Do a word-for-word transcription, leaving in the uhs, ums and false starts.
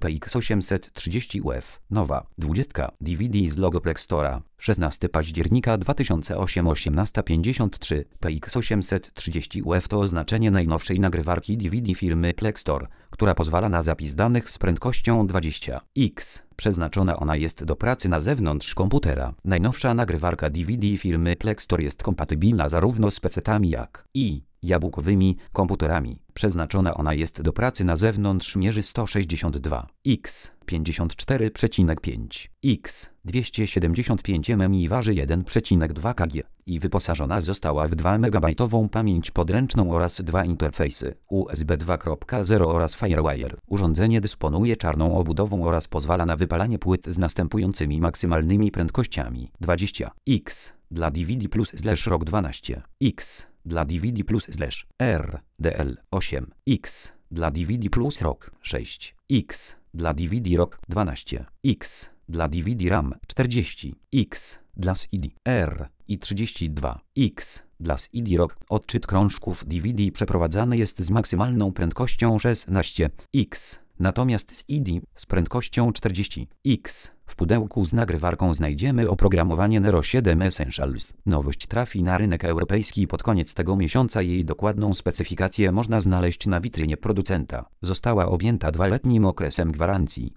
P X osiemset trzydzieści U F. Nowa. dwudziestka. D V D z logo Plextora. szesnastego października dwa tysiące ósmego osiemnasta pięćdziesiąt trzy. P X osiemset trzydzieści U F to oznaczenie najnowszej nagrywarki D V D firmy Plextor, która pozwala na zapis danych z prędkością dwadzieścia X. Przeznaczona ona jest do pracy na zewnątrz komputera. Najnowsza nagrywarka D V D firmy Plextor jest kompatybilna zarówno z pecetami jak i jabłkowymi komputerami. Przeznaczona ona jest do pracy na zewnątrz, mierzy sto sześćdziesiąt dwa X pięćdziesiąt cztery przecinek pięć X dwieście siedemdziesiąt pięć milimetrów i waży jeden przecinek dwa kilograma i wyposażona została w dwa megabajtową pamięć podręczną oraz dwa interfejsy U S B dwa kropka zero oraz Firewire. Urządzenie dysponuje czarną obudową oraz pozwala na wypalanie płyt z następującymi maksymalnymi prędkościami: dwadzieścia X dla D V D plus slash R O G dwanaście X dla D V D plus slash R D L osiem X dla D V D plus R O G sześć X dla D V D R O G dwanaście X dla D V D RAM czterdzieści X dla S I D R i trzydzieści dwa X dla S I D R O G. Odczyt krążków D V D przeprowadzany jest z maksymalną prędkością szesnaście X, natomiast S I D z prędkością czterdzieści X. W pudełku z nagrywarką znajdziemy oprogramowanie Nero siedem Essentials. Nowość trafi na rynek europejski pod koniec tego miesiąca. Jej dokładną specyfikację można znaleźć na witrynie producenta. Została objęta dwuletnim okresem gwarancji.